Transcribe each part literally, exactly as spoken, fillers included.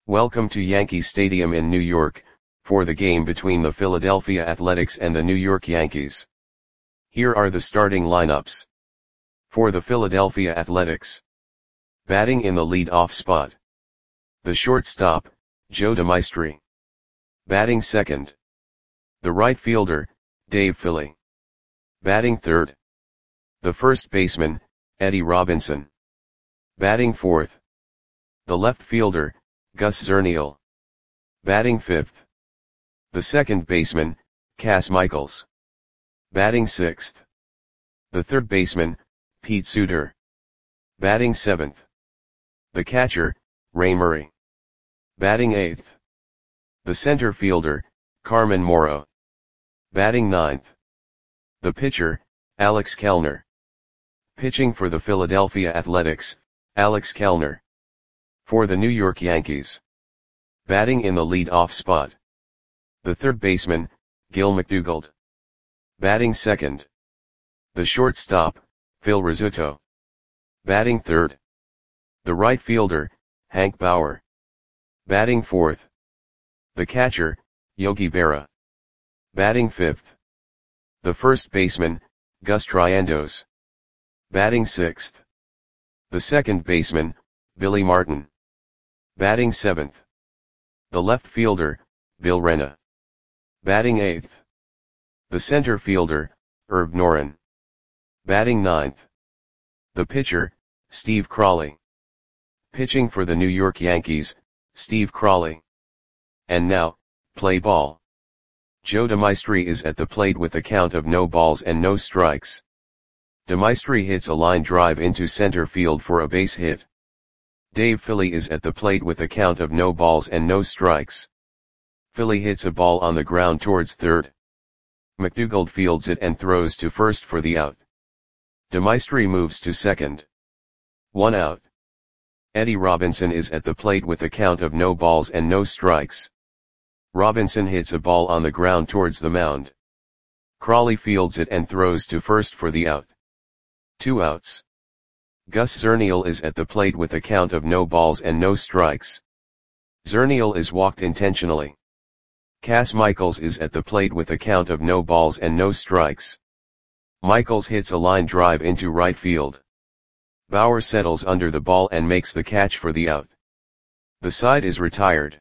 Welcome to Yankee Stadium in New York, for the game between the Philadelphia Athletics and the New York Yankees. Here are the starting lineups. For the Philadelphia Athletics. Batting in the lead-off spot. The shortstop, Joe DeMaestri. Batting second. The right fielder, Dave Philly. Batting third. The first baseman, Eddie Robinson. Batting fourth. The left fielder, Gus Zernial. Batting fifth. The second baseman, Cas Michaels. Batting sixth. The third baseman, Pete Suter. Batting seventh. The catcher, Ray Murray. Batting eighth. The center fielder, Carmen Morrow. Batting ninth. The pitcher, Alex Kellner. Pitching for the Philadelphia Athletics, Alex Kellner. For the New York Yankees. Batting in the lead-off spot. The third baseman, Gil McDougald. Batting second. The shortstop, Phil Rizzuto. Batting third. The right fielder, Hank Bauer. Batting fourth. The catcher, Yogi Berra. Batting fifth. The first baseman, Gus Triandos. Batting sixth. The second baseman, Billy Martin. Batting seventh. The left fielder, Bill Rena. Batting eighth. The center fielder, Herb Noren. Batting ninth. The pitcher, Steve Crawley. Pitching for the New York Yankees, Steve Crawley. And now, play ball. Joe DeMaestri is at the plate with a count of no balls and no strikes. DeMaestri hits a line drive into center field for a base hit. Dave Philly is at the plate with a count of no balls and no strikes. Philly hits a ball on the ground towards third. McDougald fields it and throws to first for the out. DeMaestri moves to second. One out. Eddie Robinson is at the plate with a count of no balls and no strikes. Robinson hits a ball on the ground towards the mound. Crawley fields it and throws to first for the out. Two outs. Gus Zernial is at the plate with a count of no balls and no strikes. Zernial is walked intentionally. Cas Michaels is at the plate with a count of no balls and no strikes. Michaels hits a line drive into right field. Bauer settles under the ball and makes the catch for the out. The side is retired.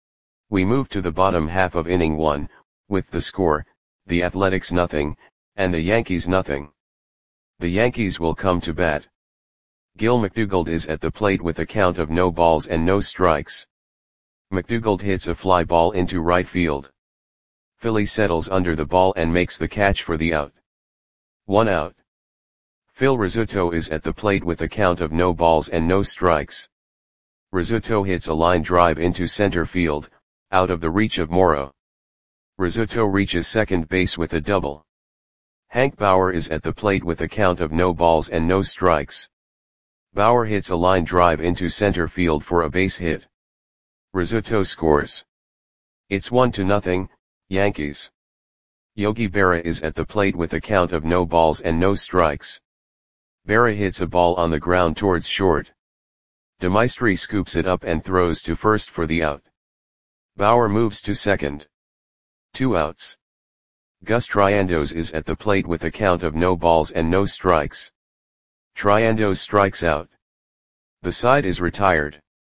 We move to the bottom half of inning one, with the score, the Athletics nothing, and the Yankees nothing. The Yankees will come to bat. Gil McDougald is at the plate with a count of no balls and no strikes. McDougald hits a fly ball into right field. Philly settles under the ball and makes the catch for the out. One out. Phil Rizzuto is at the plate with a count of no balls and no strikes. Rizzuto hits a line drive into center field, out of the reach of Morrow. Rizzuto reaches second base with a double. Hank Bauer is at the plate with a count of no balls and no strikes. Bauer hits a line drive into center field for a base hit. Rizzuto scores. It's one to nothing, Yankees. Yogi Berra is at the plate with a count of no balls and no strikes. Berra hits a ball on the ground towards short. DeMaestri scoops it up and throws to first for the out. Bauer moves to second. Two outs. Gus Triandos is at the plate with a count of no balls and no strikes. Triandos strikes out. The side is retired.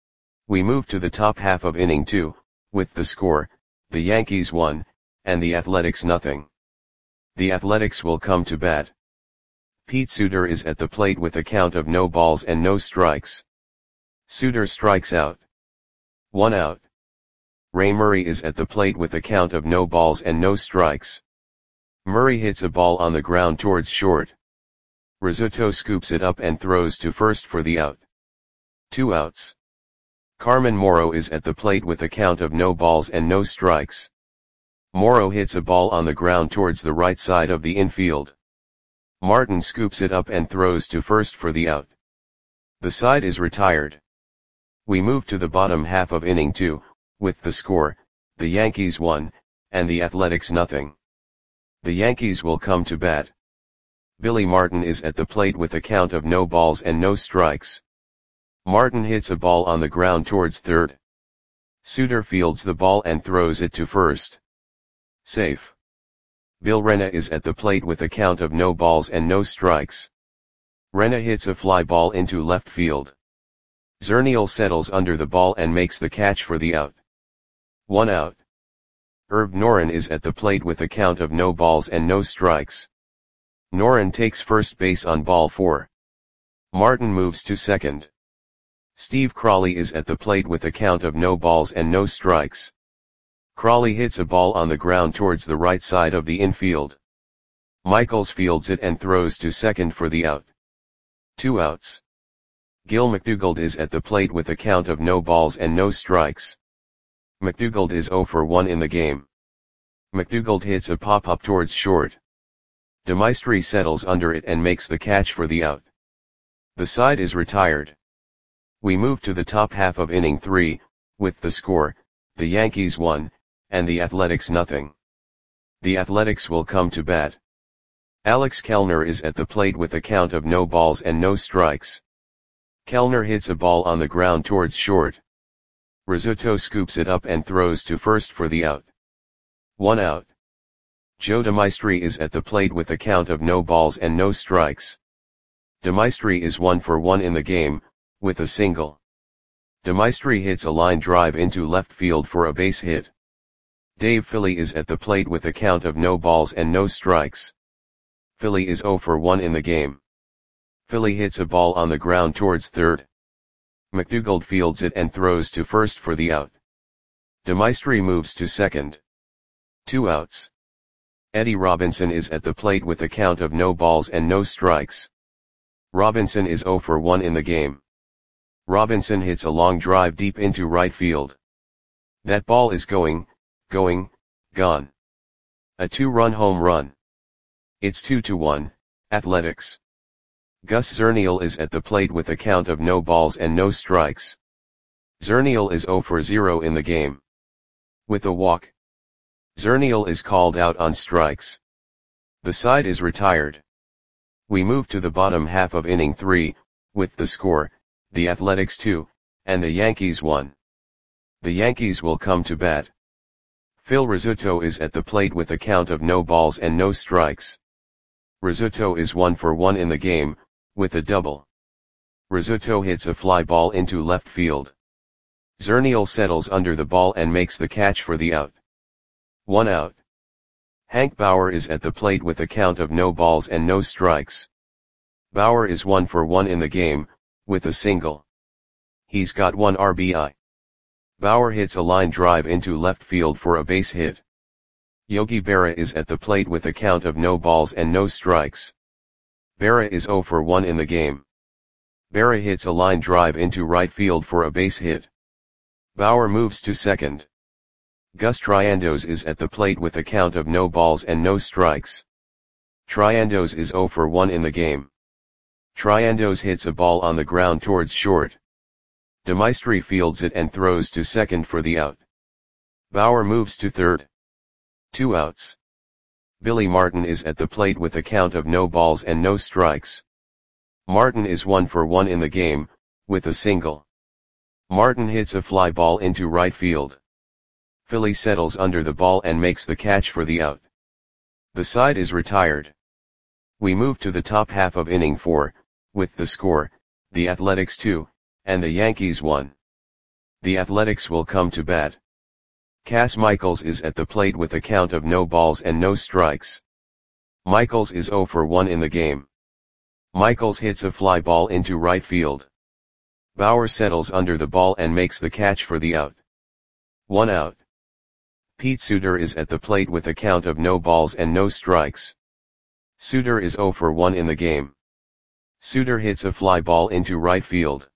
We move to the top half of inning two, with the score, the Yankees one, and the Athletics nothing. The Athletics will come to bat. Pete Suter is at the plate with a count of no balls and no strikes. Suter strikes out. One out. Ray Murray is at the plate with a count of no balls and no strikes. Murray hits a ball on the ground towards short. Rizzuto scoops it up and throws to first for the out. Two outs. Carmen Morrow is at the plate with a count of no balls and no strikes. Morrow hits a ball on the ground towards the right side of the infield. Martin scoops it up and throws to first for the out. The side is retired. We move to the bottom half of inning two, with the score, the Yankees one, and the Athletics nothing. The Yankees will come to bat. Billy Martin is at the plate with a count of no balls and no strikes. Martin hits a ball on the ground towards third. Suter fields the ball and throws it to first. Safe. Bill Rena is at the plate with a count of no balls and no strikes. Rena hits a fly ball into left field. Zernial settles under the ball and makes the catch for the out. One out. Herb Noren is at the plate with a count of no balls and no strikes. Noren takes first base on ball four. Martin moves to second. Steve Crawley is at the plate with a count of no balls and no strikes. Crawley hits a ball on the ground towards the right side of the infield. Michaels fields it and throws to second for the out. Two outs. Gil McDougald is at the plate with a count of no balls and no strikes. McDougald is oh for one in the game. McDougald hits a pop-up towards short. DeMaestri settles under it and makes the catch for the out. The side is retired. We move to the top half of inning three, with the score, the Yankees one, and the Athletics nothing. The Athletics will come to bat. Alex Kellner is at the plate with a count of no balls and no strikes. Kellner hits a ball on the ground towards short. Rizzuto scoops it up and throws to first for the out. One out. Joe DeMaestri is at the plate with a count of no balls and no strikes. DeMaestri is one for one in the game, with a single. DeMaestri hits a line drive into left field for a base hit. Dave Philly is at the plate with a count of no balls and no strikes. Philly is oh for one in the game. Philly hits a ball on the ground towards third. McDougald fields it and throws to first for the out. DeMaestri moves to second. Two outs. Eddie Robinson is at the plate with a count of no balls and no strikes. Robinson is oh for one in the game. Robinson hits a long drive deep into right field. That ball is going, going, gone. A two-run home run. It's two to one, Athletics. Gus Zernial is at the plate with a count of no balls and no strikes. Zernial is oh for zero in the game. With a walk. Zernial is called out on strikes. The side is retired. We move to the bottom half of inning three, with the score, the Athletics two, and the Yankees one. The Yankees will come to bat. Phil Rizzuto is at the plate with a count of no balls and no strikes. Rizzuto is one for one in the game, with a double. Rizzuto hits a fly ball into left field. Zernial settles under the ball and makes the catch for the out. One out. Hank Bauer is at the plate with a count of no balls and no strikes. Bauer is one for one in the game, with a single. He's got one R B I. Bauer hits a line drive into left field for a base hit. Yogi Berra is at the plate with a count of no balls and no strikes. Berra is oh for one in the game. Berra hits a line drive into right field for a base hit. Bauer moves to second. Gus Triandos is at the plate with a count of no balls and no strikes. Triandos is oh for one in the game. Triandos hits a ball on the ground towards short. DeMaestri fields it and throws to second for the out. Bauer moves to third. Two outs. Billy Martin is at the plate with a count of no balls and no strikes. Martin is one for one in the game, with a single. Martin hits a fly ball into right field. Philly settles under the ball and makes the catch for the out. The side is retired. We move to the top half of inning four, with the score, the Athletics two, and the Yankees one. The Athletics will come to bat. Cass Michaels is at the plate with a count of no balls and no strikes. Michaels is oh for one in the game. Michaels hits a fly ball into right field. Bauer settles under the ball and makes the catch for the out. One out. Pete Suter is at the plate with a count of no balls and no strikes. Suter is oh for one in the game. Suter hits a fly ball into right field.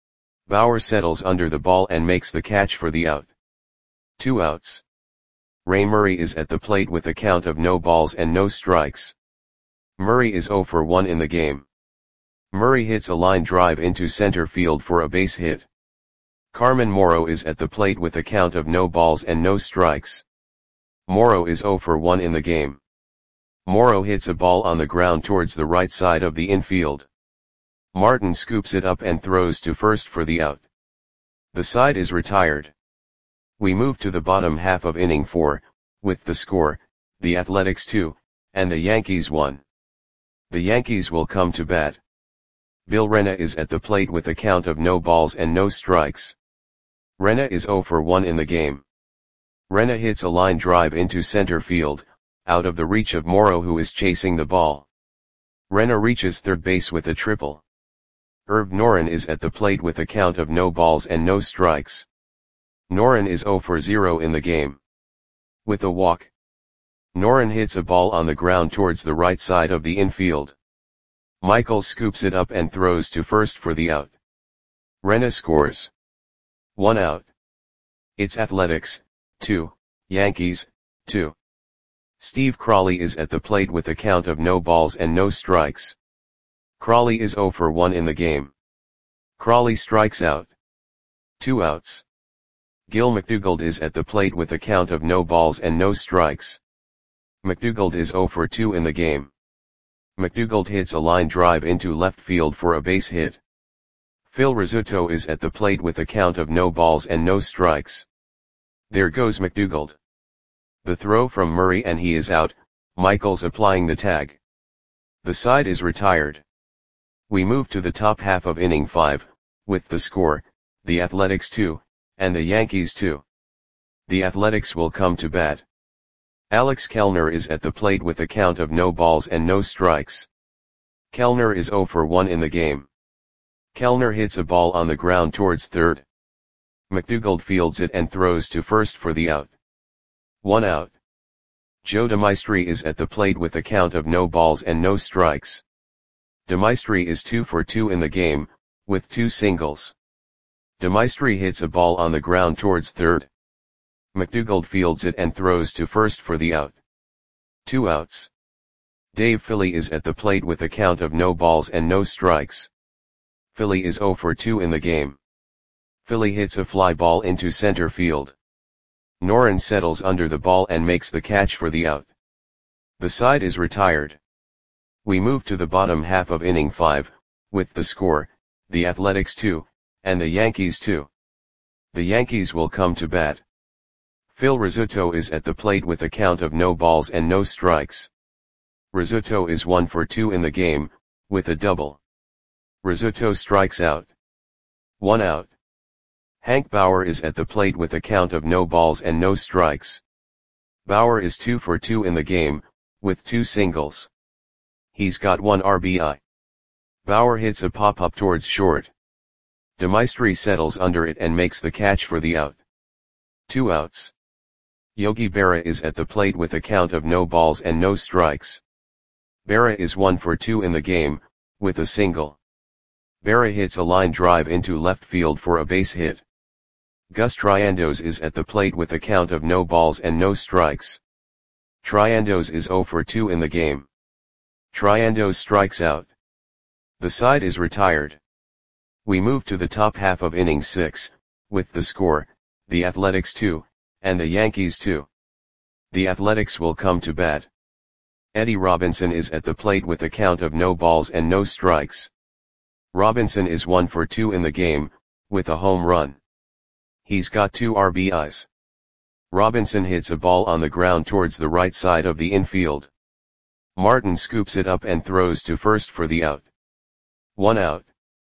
Bauer settles under the ball and makes the catch for the out. Two outs. Ray Murray is at the plate with a count of no balls and no strikes. Murray is oh for one in the game. Murray hits a line drive into center field for a base hit. Carmen Morrow is at the plate with a count of no balls and no strikes. Morrow is oh for one in the game. Morrow hits a ball on the ground towards the right side of the infield. Martin scoops it up and throws to first for the out. The side is retired. We move to the bottom half of inning four, with the score, the Athletics two, and the Yankees one. The Yankees will come to bat. Bill Rena is at the plate with a count of no balls and no strikes. Rena is zero for one in the game. Rena hits a line drive into center field, out of the reach of Morrow, who is chasing the ball. Rena reaches third base with a triple. Herb Noren is at the plate with a count of no balls and no strikes. Noren is zero for zero in the game. With a walk, Noren hits a ball on the ground towards the right side of the infield. Michaels scoops it up and throws to first for the out. Rena scores. One out. It's Athletics, two, Yankees, two. Steve Crawley is at the plate with a count of no balls and no strikes. Crawley is zero for one in the game. Crawley strikes out. Two outs. Gil McDougald is at the plate with a count of no balls and no strikes. McDougald is zero for two in the game. McDougald hits a line drive into left field for a base hit. Phil Rizzuto is at the plate with a count of no balls and no strikes. There goes McDougald. The throw from Murray and he is out, Michaels applying the tag. The side is retired. We move to the top half of inning five, with the score, the Athletics two, and the Yankees two. The Athletics will come to bat. Alex Kellner is at the plate with a count of no balls and no strikes. Kellner is zero for one in the game. Kellner hits a ball on the ground towards third. McDougald fields it and throws to first for the out. One out. Joe DeMaestri is at the plate with a count of no balls and no strikes. DeMaestri is two for two in the game, with two singles. DeMaestri hits a ball on the ground towards third. McDougald fields it and throws to first for the out. Two outs. Dave Philly is at the plate with a count of no balls and no strikes. Philly is zero for two in the game. Philly hits a fly ball into center field. Noren settles under the ball and makes the catch for the out. The side is retired. We move to the bottom half of inning five, with the score, the Athletics two, and the Yankees two. The Yankees will come to bat. Phil Rizzuto is at the plate with a count of no balls and no strikes. Rizzuto is one for two in the game, with a double. Rizzuto strikes out. One out. Hank Bauer is at the plate with a count of no balls and no strikes. Bauer is two for two in the game, with two singles. He's got one R B I. Bauer hits a pop-up towards short. DeMaestri settles under it and makes the catch for the out. Two outs. Yogi Berra is at the plate with a count of no balls and no strikes. Berra is one for two in the game, with a single. Berra hits a line drive into left field for a base hit. Gus Triandos is at the plate with a count of no balls and no strikes. Triandos is zero for two in the game. Triandos strikes out. The side is retired. We move to the top half of inning six, with the score, the Athletics two, and the Yankees two. The Athletics will come to bat. Eddie Robinson is at the plate with a count of no balls and no strikes. Robinson is one for two in the game, with a home run. He's got two R B Is. Robinson hits a ball on the ground towards the right side of the infield. Martin scoops it up and throws to first for the out. One out.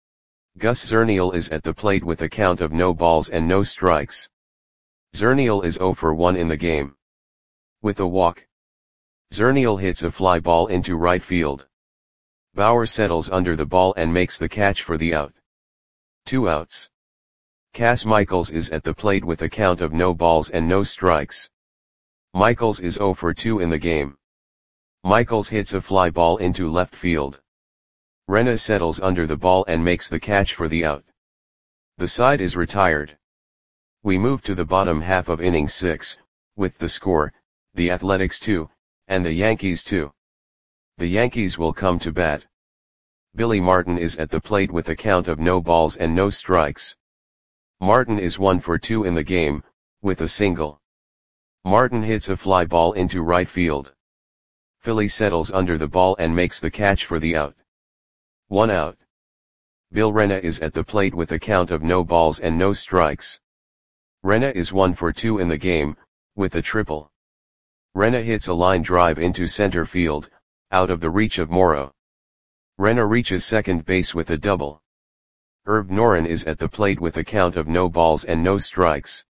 Gus Zernial is at the plate with a count of no balls and no strikes. Zernial is zero for one in the game. With a walk, Zernial hits a fly ball into right field. Bauer settles under the ball and makes the catch for the out. Two outs. Cass Michaels is at the plate with a count of no balls and no strikes. Michaels is zero for two in the game. Michaels hits a fly ball into left field. Rena settles under the ball and makes the catch for the out. The side is retired. We move to the bottom half of inning six, with the score, the Athletics two, and the Yankees two. The Yankees will come to bat. Billy Martin is at the plate with a count of no balls and no strikes. Martin is one for two in the game, with a single. Martin hits a fly ball into right field. Philly settles under the ball and makes the catch for the out. One out. Bill Rena is at the plate with a count of no balls and no strikes. Rena is one for two in the game, with a triple. Rena hits a line drive into center field, out of the reach of Morrow. Rena reaches second base with a double. Herb Noren is at the plate with a count of no balls and no strikes.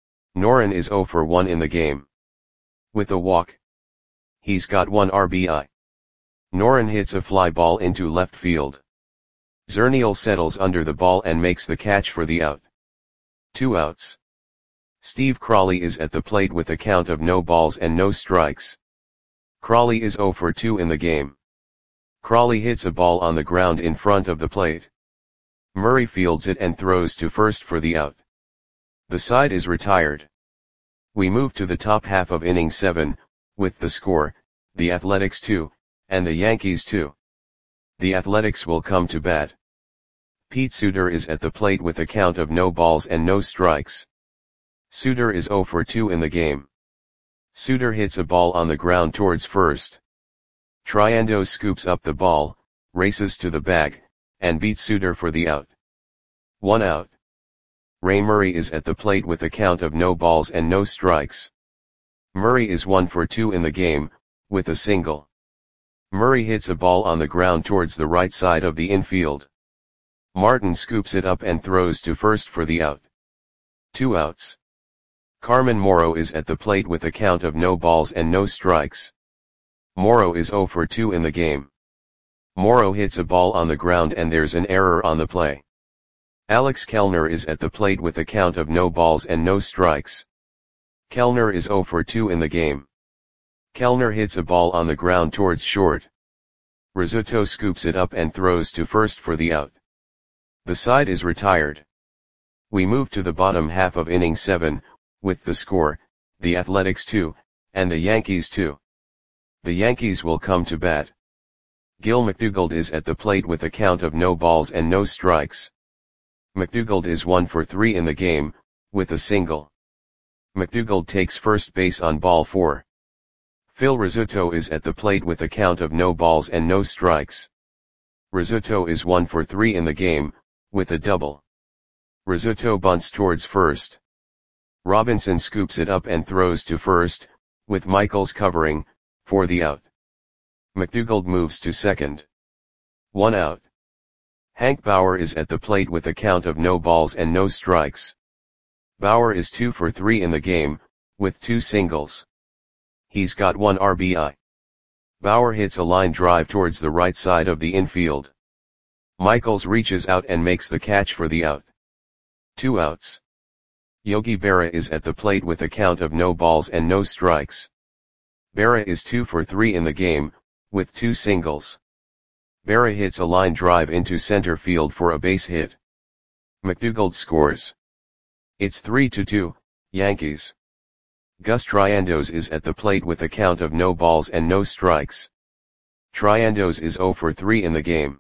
Noren is zero for one in the game. With a walk. He's got one R B I. Noren hits a fly ball into left field. Zernial settles under the ball and makes the catch for the out. Two outs. Steve Crawley is at the plate with a count of no balls and no strikes. Crawley is zero for two in the game. Crawley hits a ball on the ground in front of the plate. Murray fields it and throws to first for the out. The side is retired. We move to the top half of inning seven, with the score, the Athletics two, and the Yankees two. The Athletics will come to bat. Pete Suter is at the plate with a count of no balls and no strikes. Suter is zero for two in the game. Suter hits a ball on the ground towards first. Triandos scoops up the ball, races to the bag, and beats Suter for the out. One out. Ray Murray is at the plate with a count of no balls and no strikes. Murray is one for two in the game, with a single. Murray hits a ball on the ground towards the right side of the infield. Martin scoops it up and throws to first for the out. Two outs. Carmen Morrow is at the plate with a count of no balls and no strikes. Morrow is zero for two in the game. Morrow hits a ball on the ground and there's an error on the play. Alex Kellner is at the plate with a count of no balls and no strikes. Kellner is zero for two in the game. Kellner hits a ball on the ground towards short. Rizzuto scoops it up and throws to first for the out. The side is retired. We move to the bottom half of inning seven, with the score, the Athletics two, and the Yankees two. The Yankees will come to bat. Gil McDougald is at the plate with a count of no balls and no strikes. McDougald is one for three in the game, with a single. McDougald takes first base on ball four. Phil Rizzuto is at the plate with a count of no balls and no strikes. Rizzuto is one for three in the game, with a double. Rizzuto bunts towards first. Robinson scoops it up and throws to first, with Michaels covering, for the out. McDougald moves to second. One out. Hank Bauer is at the plate with a count of no balls and no strikes. Bauer is two for three in the game, with two singles. He's got one R B I. Bauer hits a line drive towards the right side of the infield. Michaels reaches out and makes the catch for the out. Two outs. Yogi Berra is at the plate with a count of no balls and no strikes. Berra is two for three in the game, with two singles. Berra hits a line drive into center field for a base hit. McDougald scores. It's three to two, Yankees. Gus Triandos is at the plate with a count of no balls and no strikes. Triandos is zero for three in the game.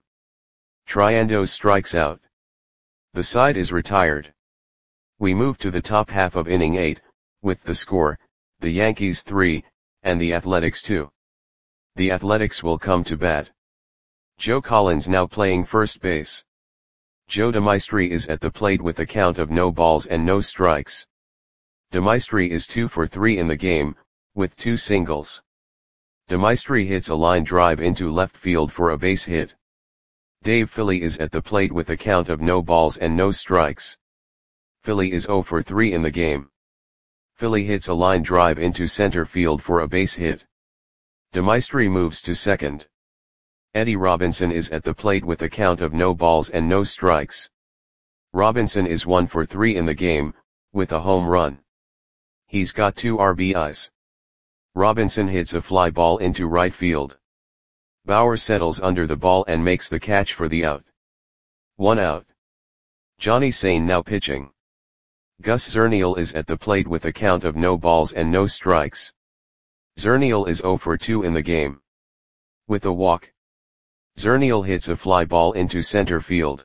Triandos strikes out. The side is retired. We move to the top half of inning eight, with the score, the Yankees three, and the Athletics two. The Athletics will come to bat. Joe Collins now playing first base. Joe DeMaestri is at the plate with a count of no balls and no strikes. DeMaestri is two for three in the game, with two singles. DeMaestri hits a line drive into left field for a base hit. Dave Philly is at the plate with a count of no balls and no strikes. Philly is zero for three in the game. Philly hits a line drive into center field for a base hit. DeMaestri moves to second. Eddie Robinson is at the plate with a count of no balls and no strikes. Robinson is one for three in the game, with a home run. He's got two R B Is. Robinson hits a fly ball into right field. Bauer settles under the ball and makes the catch for the out. One out. Johnny Sain now pitching. Gus Zernial is at the plate with a count of no balls and no strikes. Zernial is zero for two in the game. With a walk. Zernial hits a fly ball into center field.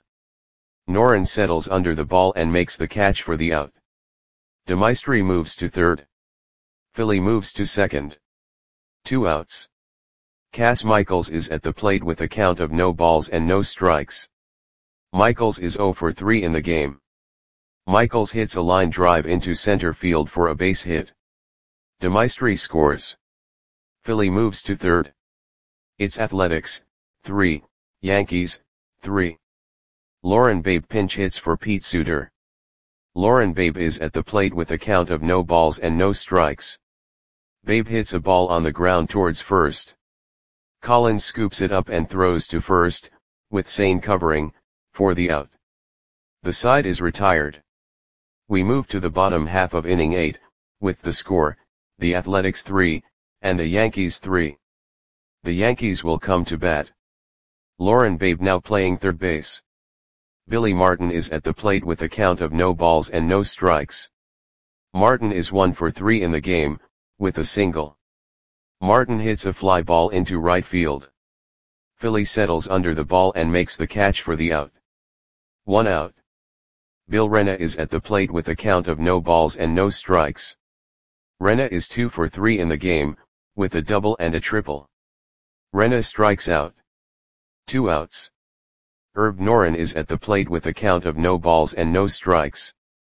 Noren settles under the ball and makes the catch for the out. DeMaestri moves to third. Philly moves to second. Two outs. Cass Michaels is at the plate with a count of no balls and no strikes. Michaels is zero for three in the game. Michaels hits a line drive into center field for a base hit. DeMaestri scores. Philly moves to third. It's Athletics, three, Yankees, three. Lauren Babe pinch hits for Pete Suter. Lauren Babe is at the plate with a count of no balls and no strikes. Babe hits a ball on the ground towards first. Collins scoops it up and throws to first, with Sane covering, for the out. The side is retired. We move to the bottom half of inning eight, with the score, the Athletics three, and the Yankees three. The Yankees will come to bat. Lauren Babe now playing third base. Billy Martin is at the plate with a count of no balls and no strikes. Martin is one for three in the game, with a single. Martin hits a fly ball into right field. Philly settles under the ball and makes the catch for the out. One out. Bill Rena is at the plate with a count of no balls and no strikes. Rena is two for three in the game, with a double and a triple. Rena strikes out. Two outs. Herb Noren is at the plate with a count of no balls and no strikes.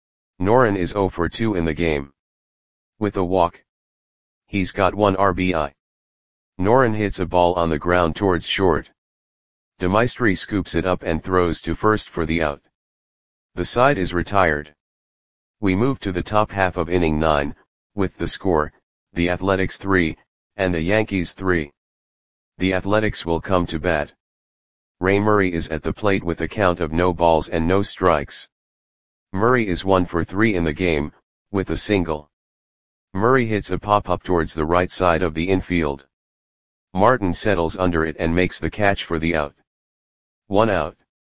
Noren is zero for two in the game. With a walk. He's got one R B I. Noren hits a ball on the ground towards short. DeMaestri scoops it up and throws to first for the out. The side is retired. We move to the top half of inning nine, with the score, the Athletics three, and the Yankees three. The Athletics will come to bat. Ray Murray is at the plate with a count of no balls and no strikes. Murray is one for three in the game, with a single. Murray hits a pop-up towards the right side of the infield. Martin settles under it and makes the catch for the out. One out.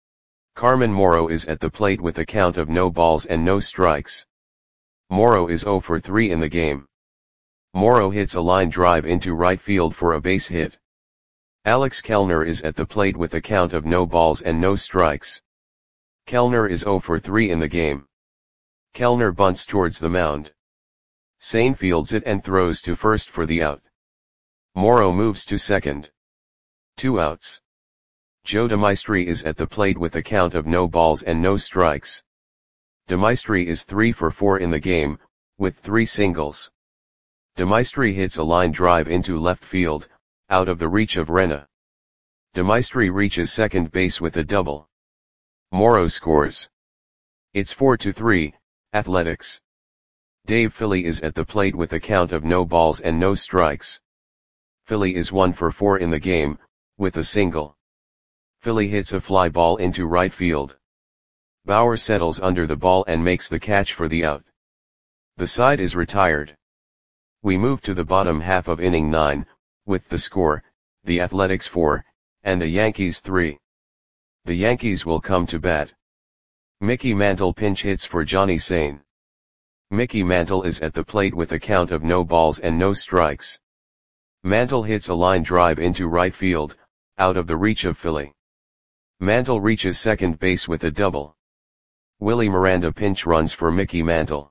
Carmen Morrow is at the plate with a count of no balls and no strikes. Morrow is zero for three in the game. Morrow hits a line drive into right field for a base hit. Alex Kellner is at the plate with a count of no balls and no strikes. Kellner is zero for three in the game. Kellner bunts towards the mound. Sane fields it and throws to first for the out. Morrow moves to second. Two outs. Joe DeMaestri is at the plate with a count of no balls and no strikes. DeMaestri is three for four in the game, with three singles. DeMaestri hits a line drive into left field, out of the reach of Rena. DeMaestri reaches second base with a double. Morrow scores. It's four to three, Athletics. Dave Philly is at the plate with a count of no balls and no strikes. Philly is one for four in the game, with a single. Philly hits a fly ball into right field. Bauer settles under the ball and makes the catch for the out. The side is retired. We move to the bottom half of inning nine, with the score, the Athletics four, and the Yankees three. The Yankees will come to bat. Mickey Mantle pinch hits for Johnny Sane. Mickey Mantle is at the plate with a count of no balls and no strikes. Mantle hits a line drive into right field, out of the reach of Philly. Mantle reaches second base with a double. Willie Miranda pinch runs for Mickey Mantle.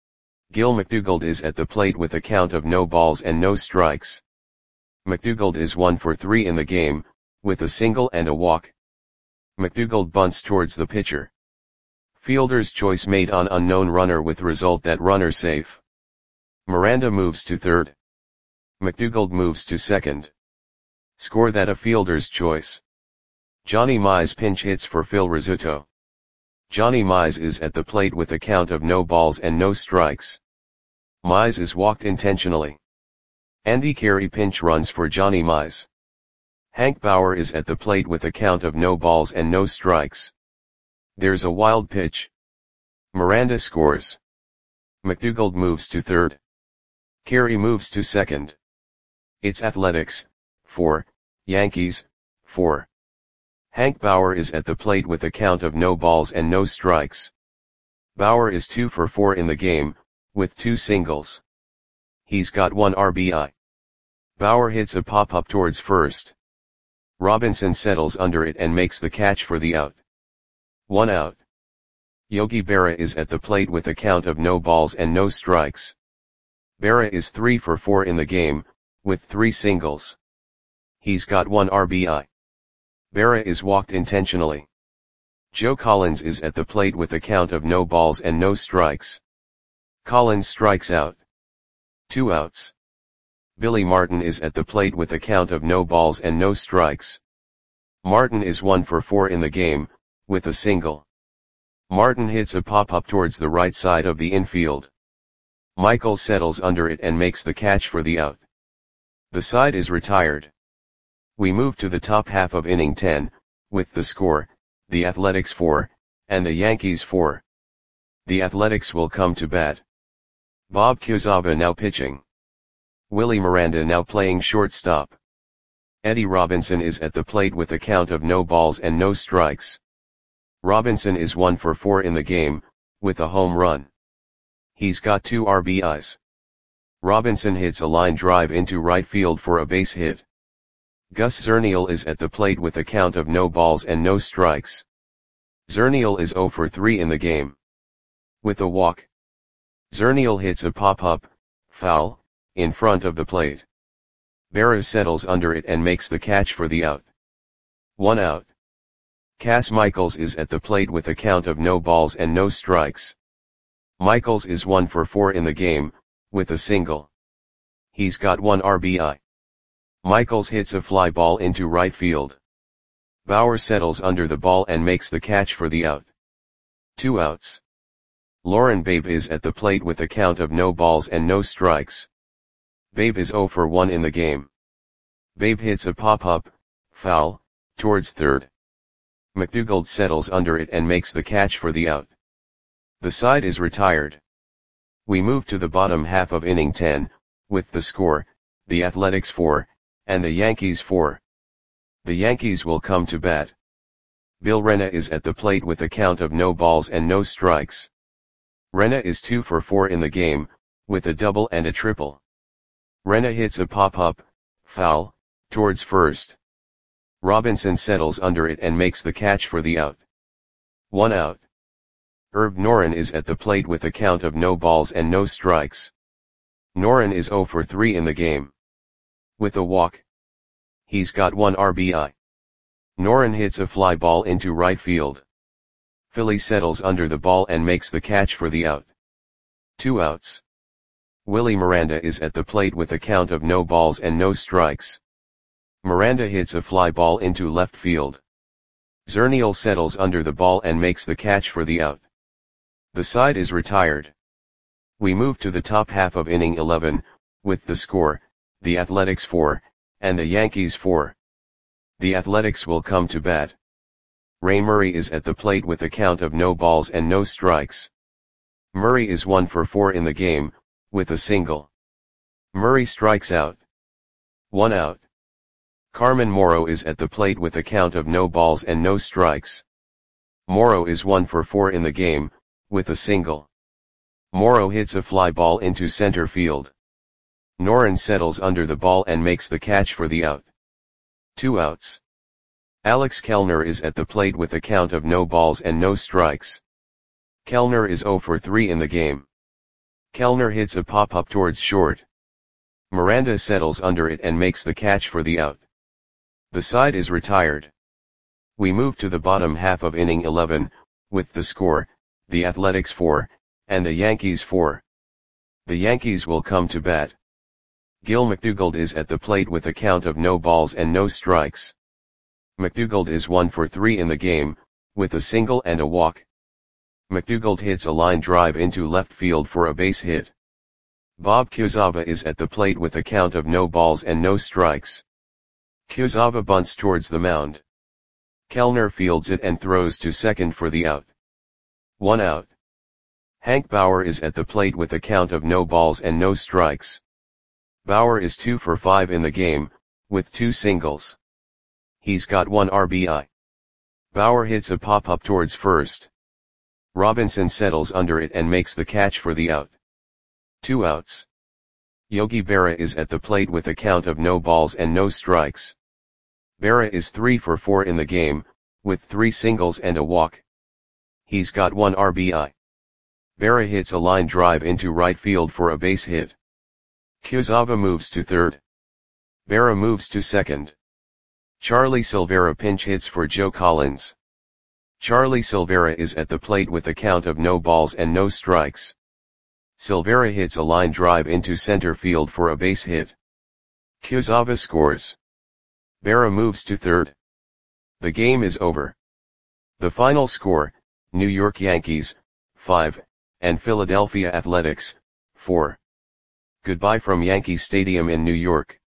Gil McDougald is at the plate with a count of no balls and no strikes. McDougald is one for three in the game, with a single and a walk. McDougald bunts towards the pitcher. Fielder's choice made on unknown runner with result that runner safe. Miranda moves to third. McDougald moves to second. Score that a fielder's choice. Johnny Mize pinch hits for Phil Rizzuto. Johnny Mize is at the plate with a count of no balls and no strikes. Mize is walked intentionally. Andy Carey pinch runs for Johnny Mize. Hank Bauer is at the plate with a count of no balls and no strikes. There's a wild pitch. Miranda scores. McDougald moves to third. Carey moves to second. It's Athletics, four, Yankees, four. Hank Bauer is at the plate with a count of no balls and no strikes. Bauer is two for four in the game, with two singles. He's got one R B I. Bauer hits a pop-up towards first. Robinson settles under it and makes the catch for the out. One out. Yogi Berra is at the plate with a count of no balls and no strikes. Berra is three for four in the game, with three singles. He's got one R B I. Berra is walked intentionally. Joe Collins is at the plate with a count of no balls and no strikes. Collins strikes out. Two outs. Billy Martin is at the plate with a count of no balls and no strikes. Martin is one for four in the game, with a single. Martin hits a pop-up towards the right side of the infield. Michael settles under it and makes the catch for the out. The side is retired. We move to the top half of inning ten, with the score, the Athletics four, and the Yankees four. The Athletics will come to bat. Bob Quezada now pitching. Willie Miranda now playing shortstop. Eddie Robinson is at the plate with a count of no balls and no strikes. Robinson is one for four in the game, with a home run. He's got two R B Is. Robinson hits a line drive into right field for a base hit. Gus Zernial is at the plate with a count of no balls and no strikes. Zernial is zero for three in the game. With a walk. Zernial hits a pop-up, foul, in front of the plate. Berra settles under it and makes the catch for the out. One out. Cass Michaels is at the plate with a count of no balls and no strikes. Michaels is one for four in the game, with a single. He's got one R B I. Michaels hits a fly ball into right field. Bauer settles under the ball and makes the catch for the out. Two outs. Lauren Babe is at the plate with a count of no balls and no strikes. Babe is zero for one in the game. Babe hits a pop-up, foul, towards third. McDougald settles under it and makes the catch for the out. The side is retired. We move to the bottom half of inning ten, with the score, the Athletics four, and the Yankees four. The Yankees will come to bat. Bill Rena is at the plate with a count of no balls and no strikes. Rena is two for four in the game, with a double and a triple. Rena hits a pop-up, foul, towards first. Robinson settles under it and makes the catch for the out. One out. Herb Noren is at the plate with a count of no balls and no strikes. Noren is zero for three in the game. With a walk. He's got one R B I. Noren hits a fly ball into right field. Philly settles under the ball and makes the catch for the out. Two outs. Willie Miranda is at the plate with a count of no balls and no strikes. Miranda hits a fly ball into left field. Zernial settles under the ball and makes the catch for the out. The side is retired. We move to the top half of inning eleven, with the score, the Athletics four, and the Yankees four. The Athletics will come to bat. Ray Murray is at the plate with a count of no balls and no strikes. Murray is one for four in the game, with a single. Murray strikes out. One out. Carmen Morrow is at the plate with a count of no balls and no strikes. Morrow is one for four in the game, with a single. Morrow hits a fly ball into center field. Noren settles under the ball and makes the catch for the out. Two outs. Alex Kellner is at the plate with a count of no balls and no strikes. Kellner is zero for three in the game. Kellner hits a pop-up towards short. Miranda settles under it and makes the catch for the out. The side is retired. We move to the bottom half of inning eleven, with the score, the Athletics four, and the Yankees four. The Yankees will come to bat. Gil McDougald is at the plate with a count of no balls and no strikes. McDougald is one for three in the game, with a single and a walk. McDougald hits a line drive into left field for a base hit. Bob Quezada is at the plate with a count of no balls and no strikes. Quezada bunts towards the mound. Kellner fields it and throws to second for the out. One out. Hank Bauer is at the plate with a count of no balls and no strikes. Bauer is two for five in the game, with two singles. He's got one R B I. Bauer hits a pop-up towards first. Robinson settles under it and makes the catch for the out. Two outs. Yogi Berra is at the plate with a count of no balls and no strikes. Berra is three for four in the game, with three singles and a walk. He's got one R B I. Berra hits a line drive into right field for a base hit. Quezada moves to third. Berra moves to second. Charlie Silvera pinch hits for Joe Collins. Charlie Silvera is at the plate with a count of no balls and no strikes. Silvera hits a line drive into center field for a base hit. Kurzawa scores. Berra moves to third. The game is over. The final score, New York Yankees, five, and Philadelphia Athletics, four. Goodbye from Yankee Stadium in New York.